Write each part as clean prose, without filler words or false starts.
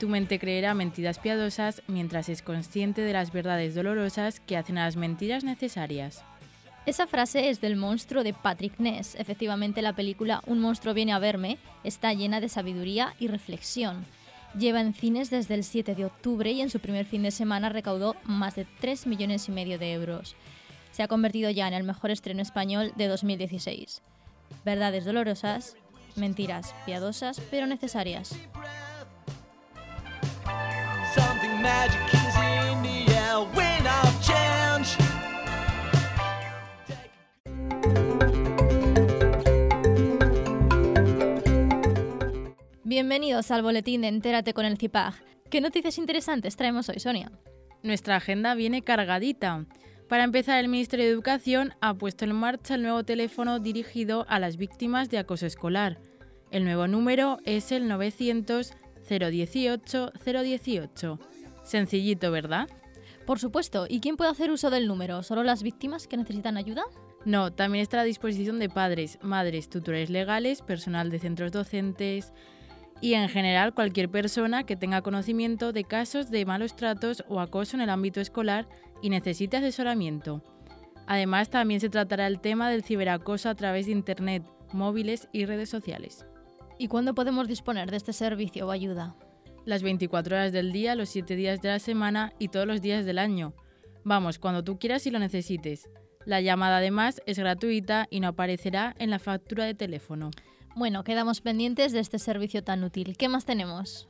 mente creerá mentiras piadosas mientras es consciente de las verdades dolorosas que hacen a las mentiras necesarias. Esa frase es del monstruo de Patrick Ness. Efectivamente, la película Un monstruo viene a verme está llena de sabiduría y reflexión. Lleva en cines desde el 7 de octubre y en su primer fin de semana recaudó más de 3,5 millones de euros. Se ha convertido ya en el mejor estreno español de 2016. Verdades dolorosas, mentiras piadosas pero necesarias. Something magic is in the air, wind of change. Bienvenidos al boletín de Entérate con el CIPAG. ¿Qué noticias interesantes traemos hoy, Sonia? Nuestra agenda viene cargadita. Para empezar, el Ministerio de Educación ha puesto en marcha el nuevo teléfono dirigido a las víctimas de acoso escolar. El nuevo número es el 900 018 018. Sencillito, ¿verdad? Por supuesto. ¿Y quién puede hacer uso del número? ¿Solo las víctimas que necesitan ayuda? No, también está a disposición de padres, madres, tutores legales, personal de centros docentes y en general cualquier persona que tenga conocimiento de casos de malos tratos o acoso en el ámbito escolar y necesite asesoramiento. Además, también se tratará el tema del ciberacoso a través de Internet, móviles y redes sociales. ¿Y cuándo podemos disponer de este servicio o ayuda? Las 24 horas del día, los 7 días de la semana y todos los días del año. Vamos, cuando tú quieras y lo necesites. La llamada además es gratuita y no aparecerá en la factura de teléfono. Bueno, quedamos pendientes de este servicio tan útil. ¿Qué más tenemos?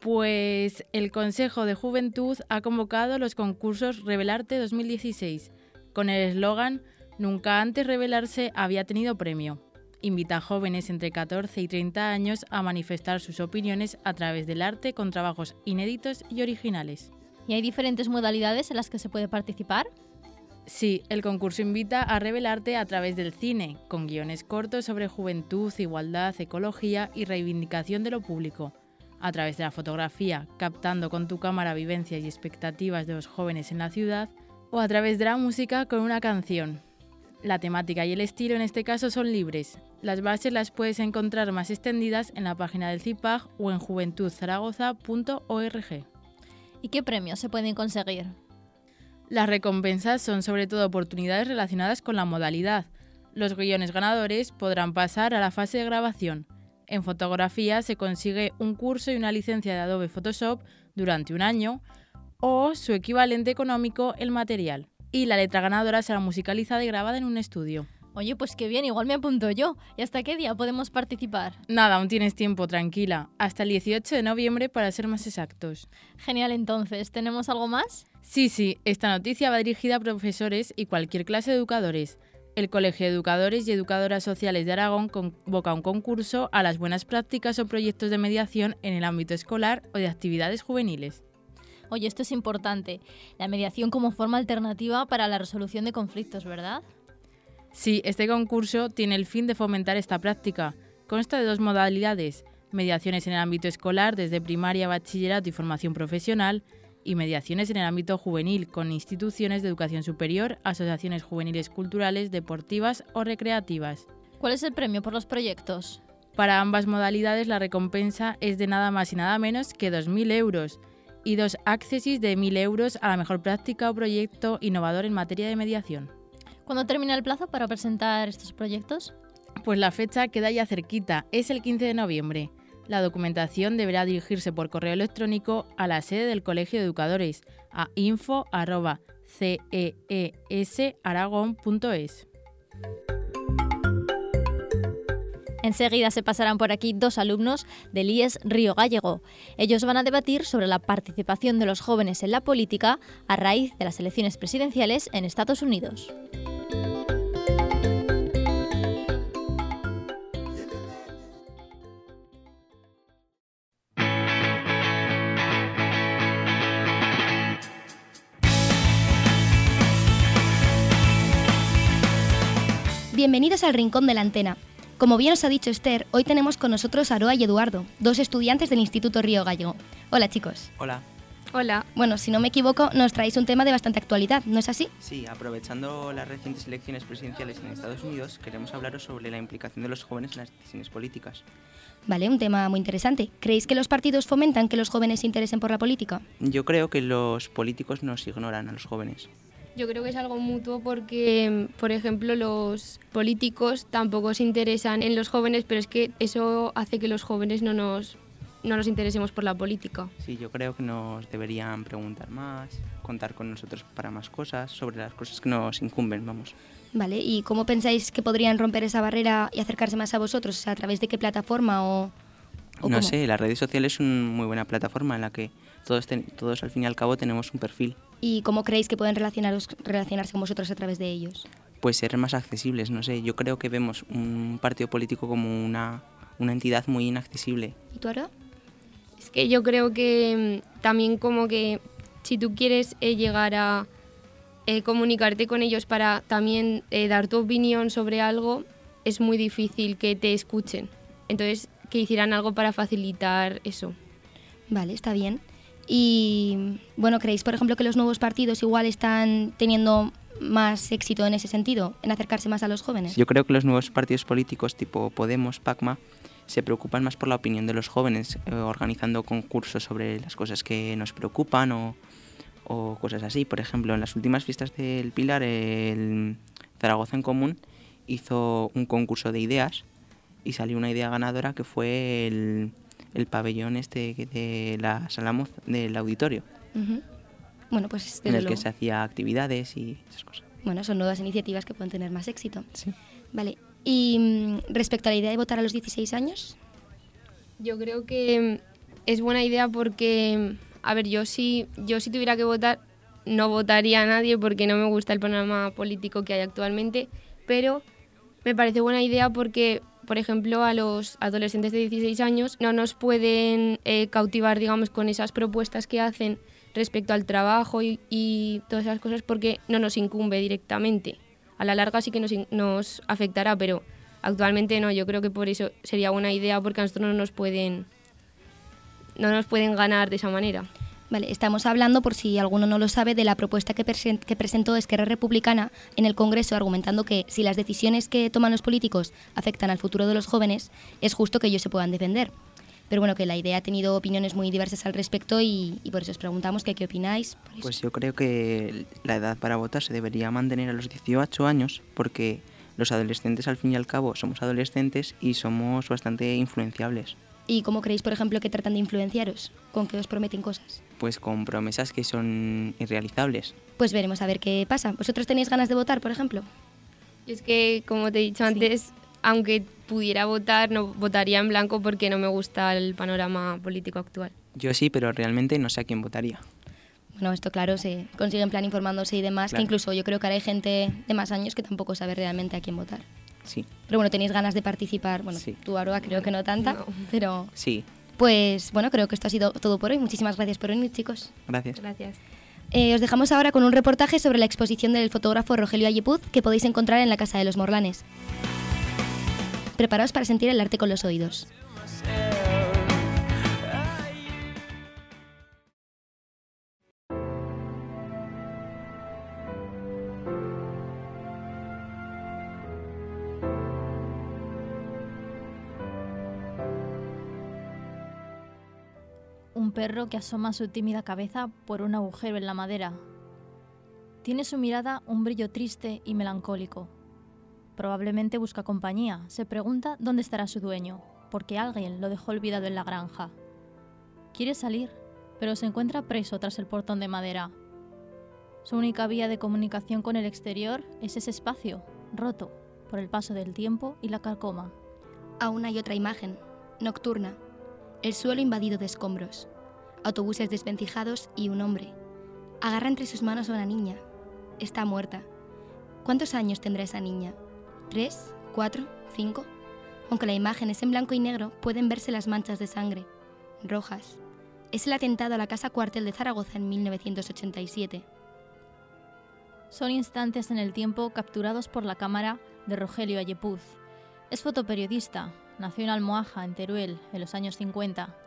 Pues el Consejo de Juventud ha convocado los concursos Revelarte 2016 con el eslogan «Nunca antes revelarse había tenido premio». Invita a jóvenes entre 14 y 30 años a manifestar sus opiniones a través del arte con trabajos inéditos y originales. ¿Y hay diferentes modalidades en las que se puede participar? Sí, el concurso invita a revelarte a través del cine, con guiones cortos sobre juventud, igualdad, ecología y reivindicación de lo público. A través de la fotografía, captando con tu cámara vivencias y expectativas de los jóvenes en la ciudad, o a través de la música con una canción. La temática y el estilo en este caso son libres. Las bases las puedes encontrar más extendidas en la página del CIPAG o en juventudzaragoza.org. ¿Y qué premios se pueden conseguir? Las recompensas son sobre todo oportunidades relacionadas con la modalidad. Los guiones ganadores podrán pasar a la fase de grabación. En fotografía se consigue un curso y una licencia de Adobe Photoshop durante un año o su equivalente económico, el material. Y la letra ganadora será musicalizada y grabada en un estudio. Oye, pues qué bien, igual me apunto yo. ¿Y hasta qué día podemos participar? Nada, aún tienes tiempo, tranquila. Hasta el 18 de noviembre para ser más exactos. Genial, entonces. ¿Tenemos algo más? Sí, esta noticia va dirigida a profesores y cualquier clase de educadores. El Colegio de Educadores y Educadoras Sociales de Aragón convoca un concurso a las buenas prácticas o proyectos de mediación en el ámbito escolar o de actividades juveniles. Oye, esto es importante. La mediación como forma alternativa para la resolución de conflictos, ¿verdad? Sí, este concurso tiene el fin de fomentar esta práctica. Consta de 2 modalidades: mediaciones en el ámbito escolar desde primaria, bachillerato y formación profesional, y mediaciones en el ámbito juvenil con instituciones de educación superior, asociaciones juveniles culturales, deportivas o recreativas. ¿Cuál es el premio por los proyectos? Para ambas modalidades la recompensa es de nada más y nada menos que 2.000 euros y 2 accesis de 1.000 euros a la mejor práctica o proyecto innovador en materia de mediación. ¿Cuándo termina el plazo para presentar estos proyectos? Pues la fecha queda ya cerquita, es el 15 de noviembre. La documentación deberá dirigirse por correo electrónico a la sede del Colegio de Educadores, a info@ceesaragon.es. Enseguida se pasarán por aquí 2 alumnos del IES Río Gallego. Ellos van a debatir sobre la participación de los jóvenes en la política a raíz de las elecciones presidenciales en Estados Unidos. Bienvenidos al Rincón de la Antena. Como bien os ha dicho Esther, hoy tenemos con nosotros a Aroa y Eduardo, 2 estudiantes del Instituto Río Gallego. Hola, chicos. Hola. Hola. Bueno, si no me equivoco, nos traéis un tema de bastante actualidad, ¿no es así? Sí, aprovechando las recientes elecciones presidenciales en Estados Unidos, queremos hablaros sobre la implicación de los jóvenes en las decisiones políticas. Vale, un tema muy interesante. ¿Creéis que los partidos fomentan que los jóvenes se interesen por la política? Yo creo que los políticos nos ignoran a los jóvenes. Yo creo que es algo mutuo porque, por ejemplo, los políticos tampoco se interesan en los jóvenes, pero es que eso hace que los jóvenes no nos interesemos por la política. Sí, yo creo que nos deberían preguntar más, contar con nosotros para más cosas, sobre las cosas que nos incumben, vamos. Vale, ¿y cómo pensáis que podrían romper esa barrera y acercarse más a vosotros? O sea, ¿a través de qué plataforma o No cómo? sé, las redes sociales son una muy buena plataforma en la que todos al fin y al cabo tenemos un perfil. ¿Y cómo creéis que pueden relacionarse con vosotros a través de ellos? Pues ser más accesibles, no sé, yo creo que vemos un partido político como una entidad muy inaccesible. ¿Y tú, Aroa? Es que yo creo que también como que si tú quieres llegar a comunicarte con ellos para también dar tu opinión sobre algo, es muy difícil que te escuchen. Entonces, que hicieran algo para facilitar eso. Vale, está bien. Y, bueno, ¿creéis, por ejemplo, que los nuevos partidos igual están teniendo más éxito en ese sentido, en acercarse más a los jóvenes? Yo creo que los nuevos partidos políticos tipo Podemos, PACMA, se preocupan más por la opinión de los jóvenes, organizando concursos sobre las cosas que nos preocupan o cosas así. Por ejemplo, en las últimas fiestas del Pilar, el Zaragoza en Común hizo un concurso de ideas y salió una idea ganadora que fue el pabellón de la sala del auditorio, Ujú. Bueno, pues desde en el que luego. se hacía actividades y esas cosas. Bueno, son nuevas iniciativas que pueden tener más éxito. Sí. Vale. Y respecto a la idea de votar a los 16 años, Yo creo que es buena idea porque, a ver, yo si tuviera que votar, no votaría a nadie porque no me gusta el panorama político que hay actualmente, pero me parece buena idea porque, por ejemplo, a los adolescentes de 16 años no nos pueden cautivar, digamos, con esas propuestas que hacen respecto al trabajo y todas esas cosas porque no nos incumbe directamente. A la larga sí que nos afectará, pero actualmente no. Yo creo que por eso sería buena idea porque a nosotros no nos pueden ganar de esa manera. vale, estamos hablando, por si alguno no lo sabe, de la propuesta que presentó Esquerra Republicana en el Congreso, argumentando que si las decisiones que toman los políticos afectan al futuro de los jóvenes, es justo que ellos se puedan defender. Pero bueno, que la idea ha tenido opiniones muy diversas al respecto y por eso os preguntamos qué opináis. Por eso. Pues yo creo que la edad para votar se debería mantener a los 18 años porque los adolescentes al fin y al cabo somos adolescentes y somos bastante influenciables. ¿Y cómo creéis, por ejemplo, que tratan de influenciaros? ¿Con qué os prometen cosas? Pues con promesas que son irrealizables. Pues veremos a ver qué pasa. ¿Vosotros tenéis ganas de votar, por ejemplo? Y es que, como te he dicho antes, aunque pudiera votar, no votaría en blanco porque no me gusta el panorama político actual. Yo sí, pero realmente no sé a quién votaría. Bueno, esto claro, se consigue en plan informándose y demás, Claro. que incluso yo creo que ahora hay gente de más años que tampoco sabe realmente a quién votar. Sí, Pero bueno, tenéis ganas de participar. Bueno, Sí. tú, Aroa, creo que no tanta, No. pero sí, pues bueno, creo que esto ha sido todo por hoy. Muchísimas gracias por venir, chicos. gracias. Gracias. Os dejamos ahora con un reportaje sobre la exposición del fotógrafo Rogelio Ayepuz que podéis encontrar en la Casa de los Morlanes. Preparaos para sentir el arte con los oídos. Un perro que asoma su tímida cabeza por un agujero en la madera. Tiene su mirada un brillo triste y melancólico. Probablemente busca compañía. Se pregunta dónde estará su dueño, porque alguien lo dejó olvidado en la granja. Quiere salir, pero se encuentra preso tras el portón de madera. Su única vía de comunicación con el exterior es ese espacio, roto por el paso del tiempo y la carcoma. Aún hay otra imagen, nocturna. El suelo invadido de escombros. Autobuses desvencijados y un hombre. Agarra entre sus manos a una niña. Está muerta. ¿Cuántos años tendrá esa niña? ¿3? ¿4? ¿5? Aunque la imagen es en blanco y negro, pueden verse las manchas de sangre. Rojas. Es el atentado a la casa cuartel de Zaragoza en 1987. Son instantes en el tiempo capturados por la cámara de Rogelio Ayepuz. Es fotoperiodista, nació en Almohaja, en Teruel, en los años 50.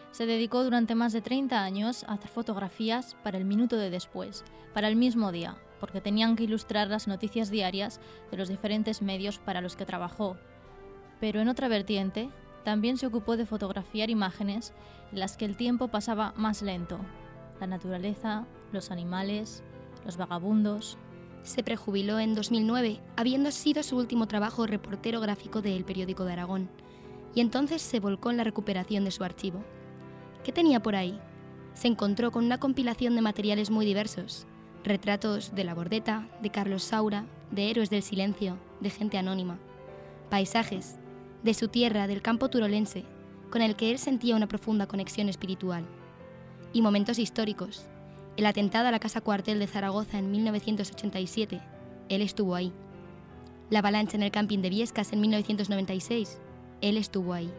Se dedicó durante más de 30 años a hacer fotografías para el minuto de después, para el mismo día, porque tenían que ilustrar las noticias diarias de los diferentes medios para los que trabajó. Pero en otra vertiente, también se ocupó de fotografiar imágenes en las que el tiempo pasaba más lento. La naturaleza, los animales, los vagabundos. Se prejubiló en 2009, habiendo sido su último trabajo reportero gráfico de El Periódico de Aragón, y entonces se volcó en la recuperación de su archivo. ¿Qué tenía por ahí? Se encontró con una compilación de materiales muy diversos: retratos de La Bordeta, de Carlos Saura, de héroes del silencio, de gente anónima, paisajes, de su tierra, del campo turolense, con el que él sentía una profunda conexión espiritual, y momentos históricos. El atentado a la Casa Cuartel de Zaragoza en 1987, él estuvo ahí. La avalancha en el camping de Viescas en 1996, él estuvo ahí.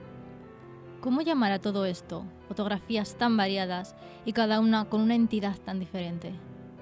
¿Cómo llamar a todo esto? Fotografías tan variadas y cada una con una entidad tan diferente.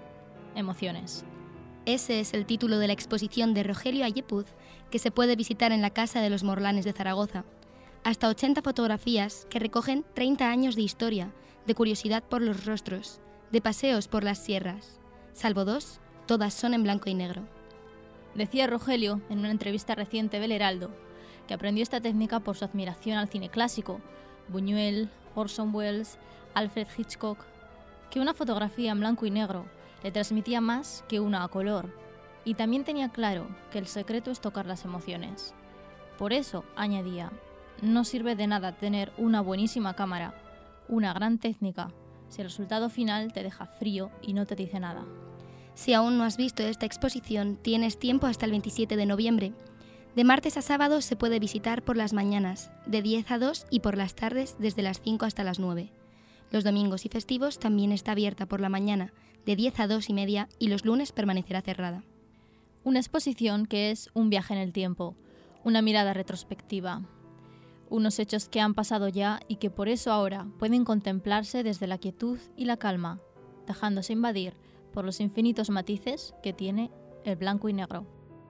Emociones. Ese es el título de la exposición de Rogelio Ayepuz, que se puede visitar en la Casa de los Morlanes de Zaragoza. Hasta 80 fotografías que recogen 30 años de historia, de curiosidad por los rostros, de paseos por las sierras. Salvo 2, todas son en blanco y negro. Decía Rogelio, en una entrevista reciente del Heraldo, que aprendió esta técnica por su admiración al cine clásico, Buñuel, Orson Welles, Alfred Hitchcock, que una fotografía en blanco y negro le transmitía más que una a color, y también tenía claro que el secreto es tocar las emociones. Por eso, añadía, no sirve de nada tener una buenísima cámara, una gran técnica, si el resultado final te deja frío y no te dice nada. Si aún no has visto esta exposición, tienes tiempo hasta el 27 de noviembre. De martes a sábado se puede visitar por las mañanas, de 10 a 2 y por las tardes desde las 5 hasta las 9. Los domingos y festivos también está abierta por la mañana, de 10 a 2 y media, y los lunes permanecerá cerrada. Una exposición que es un viaje en el tiempo, una mirada retrospectiva. Unos hechos que han pasado ya y que por eso ahora pueden contemplarse desde la quietud y la calma, dejándose invadir por los infinitos matices que tiene el blanco y negro.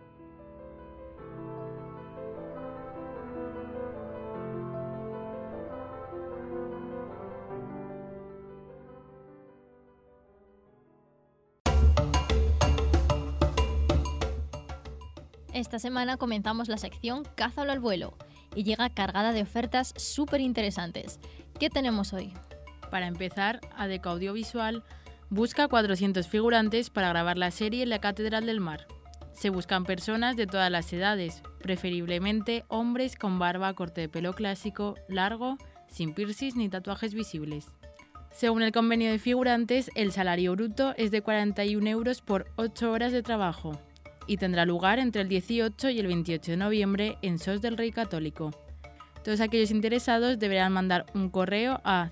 Esta semana comenzamos la sección Cázalo al vuelo y llega cargada de ofertas súper interesantes. ¿Qué tenemos hoy? Para empezar, Adeco Audiovisual busca 400 figurantes para grabar la serie La Catedral del Mar. Se buscan personas de todas las edades, preferiblemente hombres con barba, corte de pelo clásico, largo, sin piercings ni tatuajes visibles. Según el convenio de figurantes, el salario bruto es de 41 euros por 8 horas de trabajo y tendrá lugar entre el 18 y el 28 de noviembre en Sos del Rey Católico. Todos aquellos interesados deberán mandar un correo a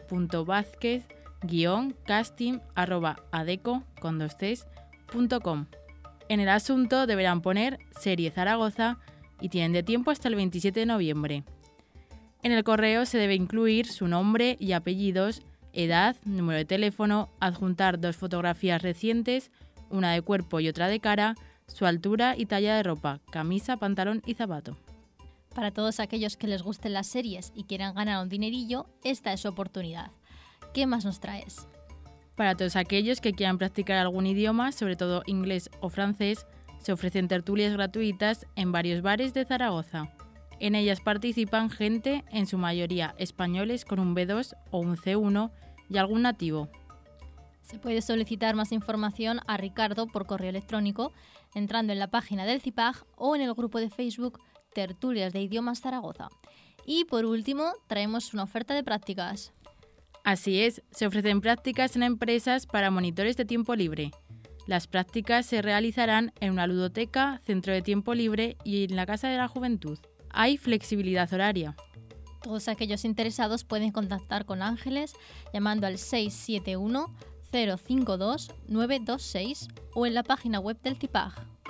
c.vazquez-adeco.com. En el asunto deberán poner Serie Zaragoza y tienen de tiempo hasta el 27 de noviembre. En el correo se debe incluir su nombre y apellidos, edad, número de teléfono, adjuntar 2 fotografías recientes, una de cuerpo y otra de cara, su altura y talla de ropa, camisa, pantalón y zapato. Para todos aquellos que les gusten las series y quieran ganar un dinerillo, esta es su oportunidad. ¿Qué más nos traes? Para todos aquellos que quieran practicar algún idioma, sobre todo inglés o francés, se ofrecen tertulias gratuitas en varios bares de Zaragoza. En ellas participan gente, en su mayoría españoles con un B2 o un C1 y algún nativo. Se puede solicitar más información a Ricardo por correo electrónico entrando en la página del CIPAG o en el grupo de Facebook Tertulias de Idiomas Zaragoza. Y por último, traemos una oferta de prácticas. Así es, se ofrecen prácticas en empresas para monitores de tiempo libre. Las prácticas se realizarán en una ludoteca, centro de tiempo libre y en la Casa de la Juventud. Hay flexibilidad horaria. Todos aquellos interesados pueden contactar con Ángeles llamando al 671 052 926 o en la página web del CIPAG.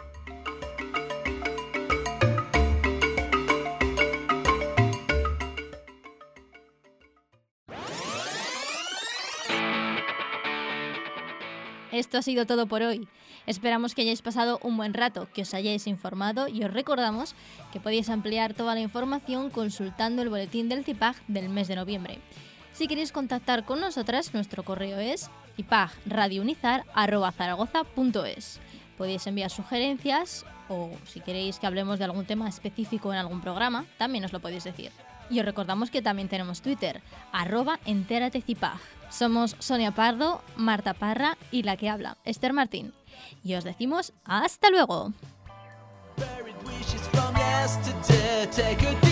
Esto ha sido todo por hoy. Esperamos que hayáis pasado un buen rato, que os hayáis informado y os recordamos que podéis ampliar toda la información consultando el boletín del CIPAG del mes de noviembre. Si queréis contactar con nosotras, nuestro correo es ipagradiounizar@zaragoza.es. Podéis enviar sugerencias o si queréis que hablemos de algún tema específico en algún programa, también os lo podéis decir. Y os recordamos que también tenemos Twitter, @enteratecipag. Somos Sonia Pardo, Marta Parra y la que habla, Esther Martín. Y os decimos ¡hasta luego! Buried wishes from yesterday. Take a